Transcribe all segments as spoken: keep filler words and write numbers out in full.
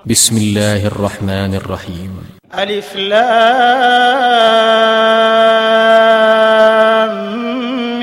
بسم الله الرحمن الرحيم. ألف لام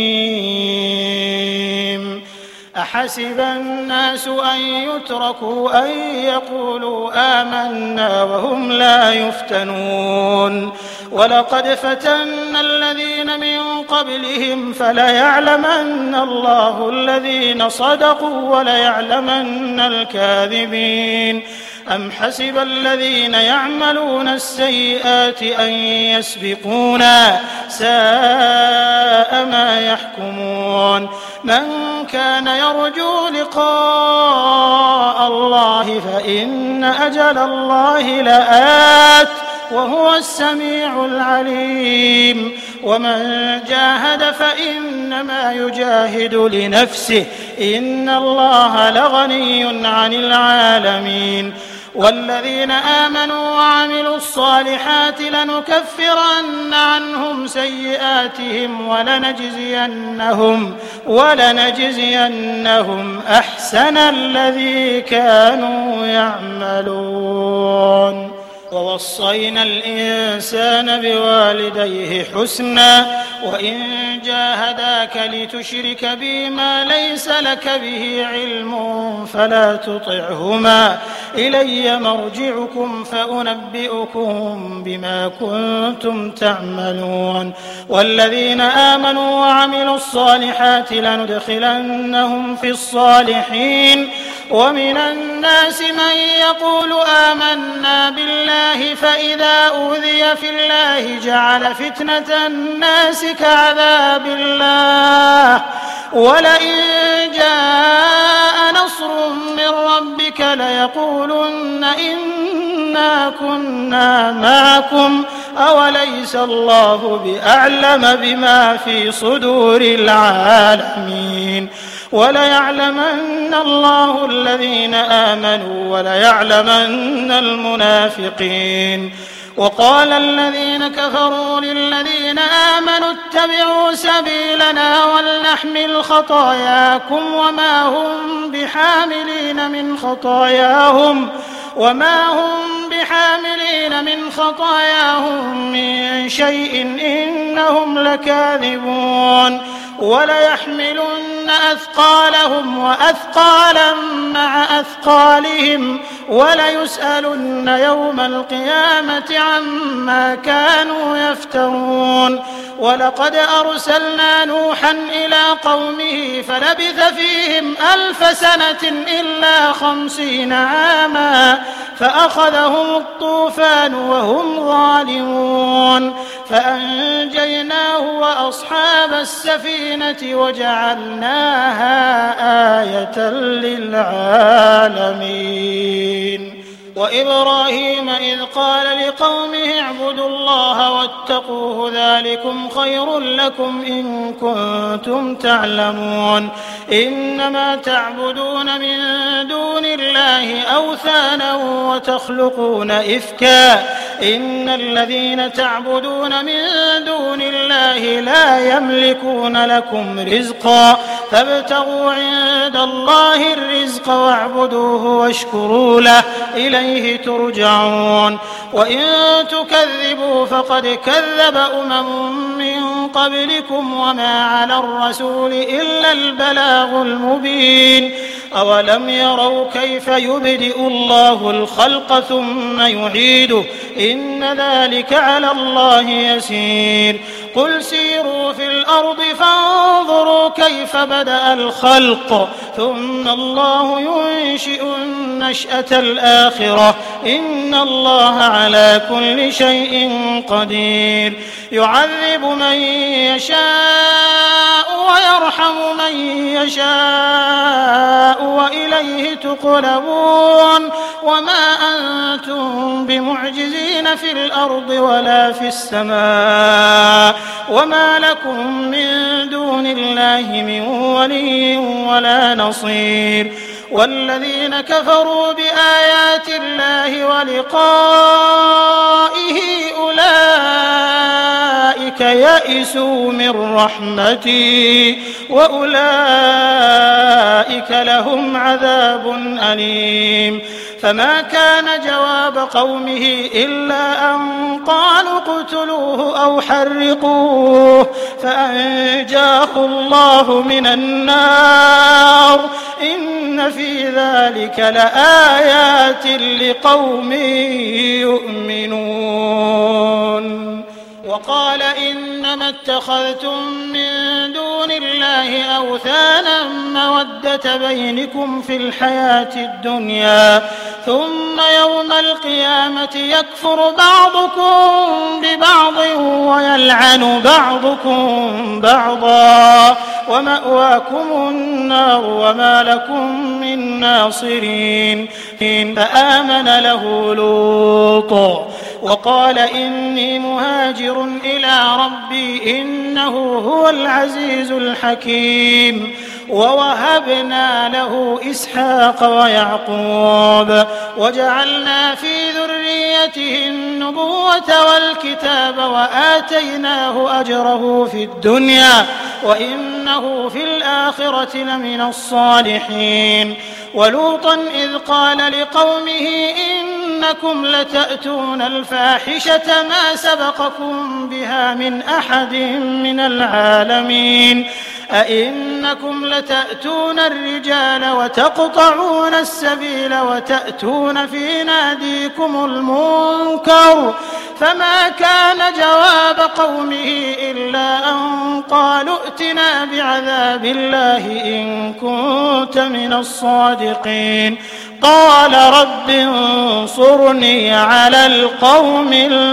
ميم. أحسب الناس أن يتركوا أن يقولوا آمنا وهم لا يفتنون ولقد فتنا الذين من قبلهم فليعلمن الله الذين صدقوا وليعلمن الكاذبين. أم حسب الذين يعملون السيئات أن يسبقونا ساء ما يحكمون. من كان يرجو لقاء الله فإن أجل الله لآت وهو السميع العليم. ومن جاهد فإنما يجاهد لنفسه إن الله لغني عن العالمين. والذين آمنوا وعملوا الصالحات لنكفرن عنهم سيئاتهم ولنجزينهم ولنجزينهم أحسن الذي كانوا يعملون. ووصينا الإنسان بوالديه حسنا وإن جاهداك لتشرك بي ما ليس لك به علم فلا تطعهما إلي مرجعكم فأنبئكم بما كنتم تعملون. والذين آمنوا وعملوا الصالحات لندخلنهم في الصالحين. ومن الناس من يقول آمنا بالله فإذا أوذي في الله جعل فتنة الناس كعذاب الله ولئن جاء نصر من ربك ليقولن إنا كنا معكم أوليس الله بأعلم بما في صدور العالمين. وليعلمن الله الذين آمنوا وليعلمن المنافقين. وقال الذين كفروا للذين آمنوا اتبعوا سبيلنا ولنحمل خطاياكم وما هم بحاملين من خطاياهم وما هم بحاملين من خطاياهم من شيء إنهم لكاذبون. وليحملن أثقالهم وأثقالا مع أثقالهم وليسألن يوم القيامة عما كانوا يفترون. ولقد أرسلنا نوحا إلى قومه فلبث فيهم ألف سنة إلا خمسين عاما فأخذهم الطوفان وهم ظالمون فأنجيناه وأصحاب السفينة وجعلناها آية للعالمين. وإبراهيم إذ قال لقومه اعبدوا الله واتقوه ذلكم خير لكم إن كنتم تعلمون. إنما تعبدون من دون الله أوثانا وتخلقون إفكا إن الذين تعبدون من دون الله لا يملكون لكم رزقا فابتغوا عند الله الرزق واعبدوه واشكروا له إليه ترجعون. وإن تكذبوا فقد كذب أمم من قبلكم وما على الرسول إلا البلاغ المبين. أولم يروا كيف يبدئ الله الخلق ثم يعيده إن ذلك على الله يسير. قل سيروا في الأرض فانظروا كيف بدأ الخلق ثم الله ينشئ النشأة الآخرة إن الله على كل شيء قدير. يعذب من يشاء ويرحم من يشاء وإليه تقلبون. وما أنتم بمعجزين في الأرض ولا في السماء وما لكم من دون الله من ولي ولا نصير. والذين كفروا بآيات الله ولقائه أولئك يئسوا من رحمتي وأولئك لهم عذاب أليم. فما كان جواب قومه إلا أن قالوا اقتلوه أو حرقوه فأنجاه الله من النار إن في ذلك لآيات لقوم يؤمنون. وقال إنما اتخذتم من دون الله أوثانا مودة بينكم في الحياة الدنيا ثم يوم القيامة يكفر بعضكم ببعض ويلعن بعضكم بعضا ومأواكم النار وما لكم من ناصرين. فآمن له لوط وقال إني مهاجر إلى ربي إنه هو العزيز الحكيم. ووهبنا له إسحاق ويعقوب وجعلنا في ذريته النبوة والكتاب وآتيناه أجره في الدنيا وإنه في الآخرة لمن الصالحين. ولوطا إذ قال لقومه إنكم لتأتون الفاحشة ما سبقكم بها من أحد من العالمين أئنكم لتأتون الرجال وتقطعون السبيل وتأتون في ناديكم المنكر فما كان جواب قومه إلا أن قالوا ائتنا بعذاب الله إن كنت من الصادقين. قال رب انصرني على القوم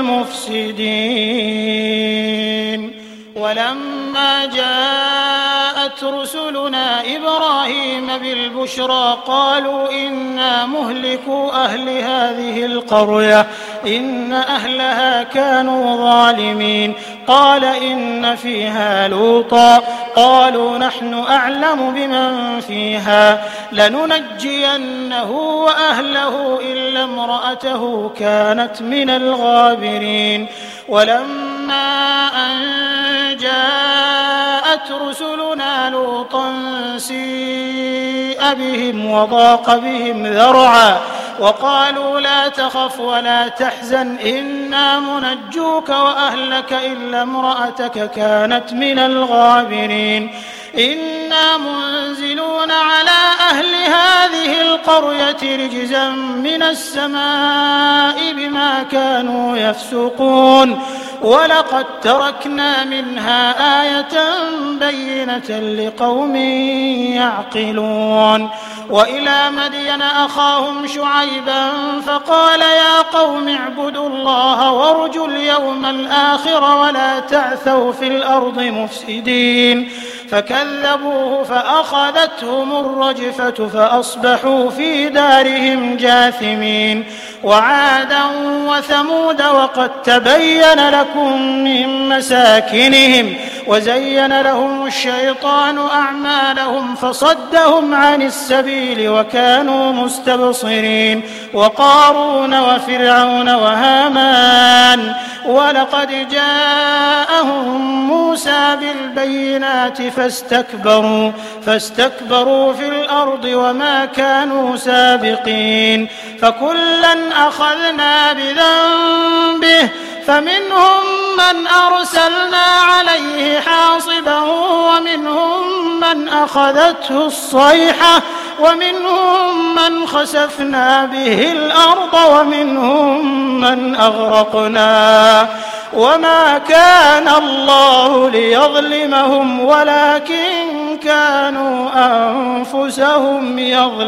المفسدين. ولما جاءت رسلنا إبراهيم بالبشرى قالوا إنا مهلكو أهل هذه القرية إن أهلها كانوا ظالمين. قال إن فيها لوطا قالوا نحن أعلم بمن فيها لننجينه وأهله إلا امرأته كانت من الغابرين. ولما أن جاءت رسلنا لوطا سيء بهم وضاق بهم ذرعا وقالوا لا تخف ولا تحزن إنا منجوك وأهلك إلا امرأتك كانت من الغابرين. إنا منزلون على أهل هذه القرية رجزا من السماء بما كانوا يفسقون ولقد تركنا منها آية بينة لقوم يعقلون. وإلى مدين أخاهم شعيبا فقال يا قوم اعبدوا الله وارجوا اليوم الآخر ولا تعثوا في الأرض مفسدين. فكذبوه فأخذتهم الرجفة فأصبحوا في دارهم جاثمين. وعادا وثمود وقد تبين لكم من مساكنهم وزين لهم الشيطان أعمالهم فصدهم عن السبيل وكانوا مستبصرين. وقارون وفرعون وهامان ولقد جاءهم موسى بالبينات فاستكبروا فاستكبروا في الأرض وما كانوا سابقين. فكلا أخذنا بذنبه فمنهم من أرسلنا عليه حاصبا ومنهم من أخذته الصيحة ومنهم من خسفنا به الأرض ومنهم من أغرقنا. وما كان الله ليظلمهم ولكن كانوا أنفسهم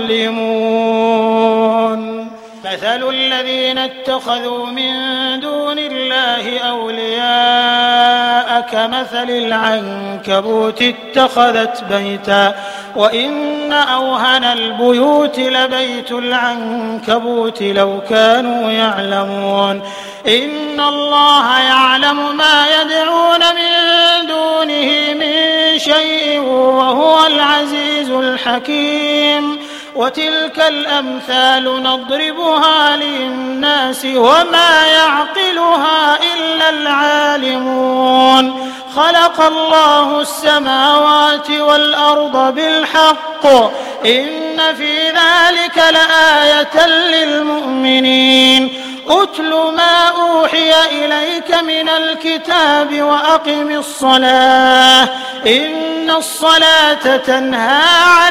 يظلمون. مثل الذين اتخذوا من دون الله أولياء كمثل العنكبوت اتخذت بيتا وإن أوهن البيوت لبيت العنكبوت لو كانوا يعلمون. إن الله يعلم ما يدعون من دونه من شيء وهو العزيز الحكيم. وتلك الأمثال نضربها للناس وما يعقلها إلا العالمون. خلق الله السماوات والأرض بالحق إن في ذلك لآية للمؤمنين أتل ما أوحي إليك من الكتاب وأقم الصلاة إن الصلاة تنهى عن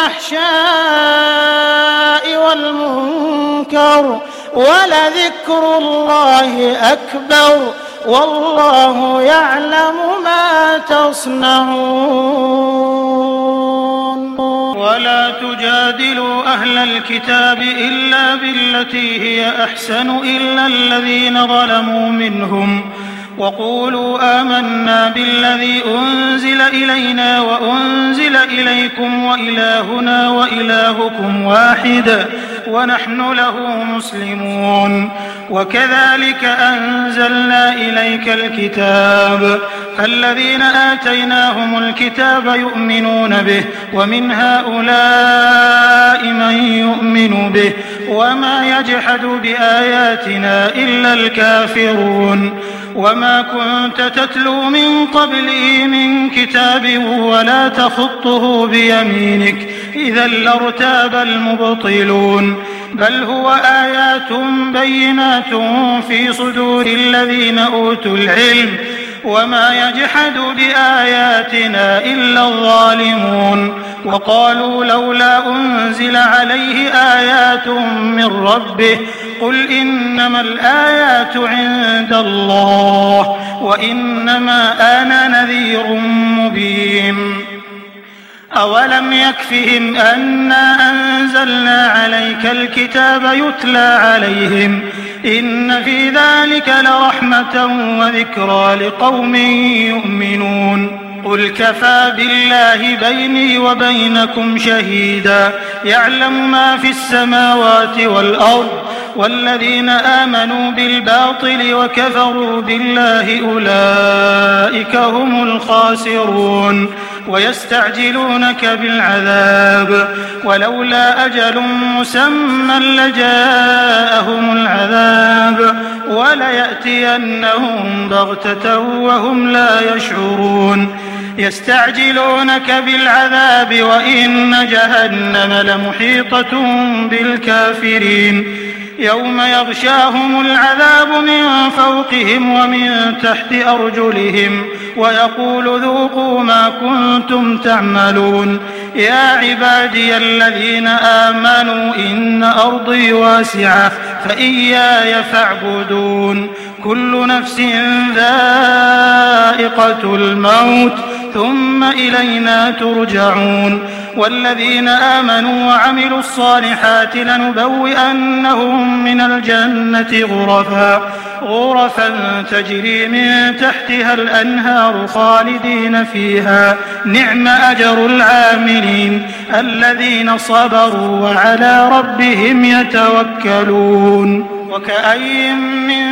الفحشاء والمنكر ولذكر الله أكبر والله يعلم ما تصنعون. ولا تجادلوا أهل الكتاب إلا بالتي هي أحسن إلا الذين ظلموا منهم وقولوا آمنا بالذي أنزل إلينا وأنزل إليكم وإلهنا وإلهكم واحد ونحن له مسلمون. وكذلك أنزلنا إليك الكتاب فالذين آتيناهم الكتاب يؤمنون به ومن هؤلاء من يؤمن به وما يجحد بآياتنا إلا الكافرون. وما كنت تتلو من قبله من كتاب ولا تخطه بيمينك إذا لارتاب المبطلون بل هو آيات بينات في صدور الذين أوتوا العلم وما يجحد بآياتنا إلا الظالمون. وقالوا لولا أنزل عليه آيات من ربه قل إنما الآيات عند الله وإنما أنا نذير مبين. أولم يكفهم أنا أنزلنا عليك الكتاب يتلى عليهم إن في ذلك لرحمة وذكرى لقوم يؤمنون. قل كفى بالله بيني وبينكم شهيدا يعلم ما في السماوات والأرض والذين آمنوا بالباطل وكفروا بالله أولئك هم الخاسرون. ويستعجلونك بالعذاب ولولا أجل مسمى لجاءهم العذاب وليأتينهم بغتة وهم لا يشعرون. يستعجلونك بالعذاب وإن جهنم لمحيطة بالكافرين يوم يغشاهم العذاب من فوقهم ومن تحت أرجلهم ويقول ذوقوا ما كنتم تعملون. يا عبادي الذين آمنوا إن أرضي واسعة فإياي فاعبدون. كل نفس ذائقة الموت ثم إلينا ترجعون. والذين آمنوا وعملوا الصالحات لنبوئنهم من الجنة غرفا غرفا تجري من تحتها الأنهار خالدين فيها نعم أجر العاملين الذين صبروا وعلى ربهم يتوكلون. وكأي من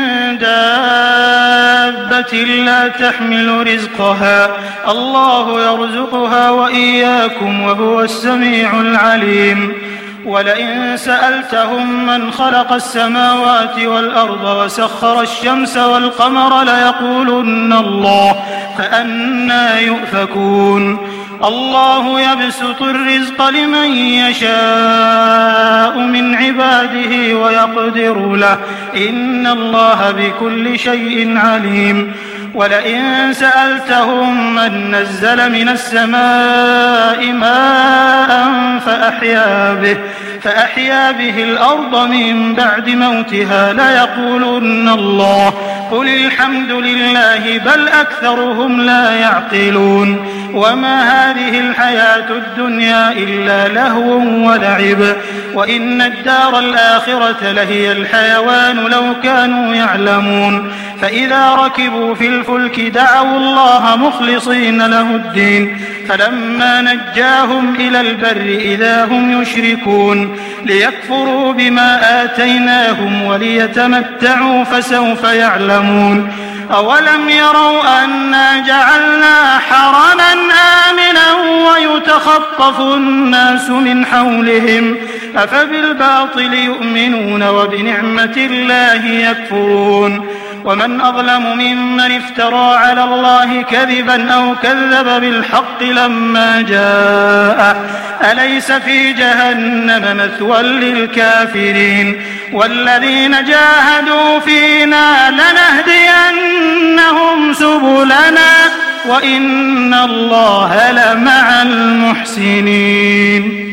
دابة لا تحمل رزقها الله يرزقها وإياكم وهو السميع العليم. ولئن سألتهم من خلق السماوات والأرض وسخر الشمس والقمر ليقولن الله فأنى يؤفكون. الله يبسط الرزق لمن يشاء من عباده ويقدر له إن الله بكل شيء عليم. ولئن سألتهم من نزل من السماء ماء فأحيا به فأحيا به الأرض من بعد موتها ليقولن الله قل الحمد لله بل أكثرهم لا يعقلون. وما هذه الحياة الدنيا إلا لهو ولعب وإن الدار الآخرة لهي الحيوان لو كانوا يعلمون. فإذا ركبوا في الفلك دعوا الله مخلصين له الدين فلما نجاهم إلى البر إذا هم يشركون ليكفروا بما آتيناهم وليتمتعوا فسوف يعلمون. أولم يروا أنا جعلنا حرما آمنا ويتخطف الناس من حولهم أفبالباطل يؤمنون وبنعمة الله يكفرون. ومن أظلم ممن افترى على الله كذبا أو كذب بالحق لما جاءه أليس في جهنم مثوى للكافرين والذين جاهدوا فينا لنهدينهم سبلنا وإن الله لمع المحسنين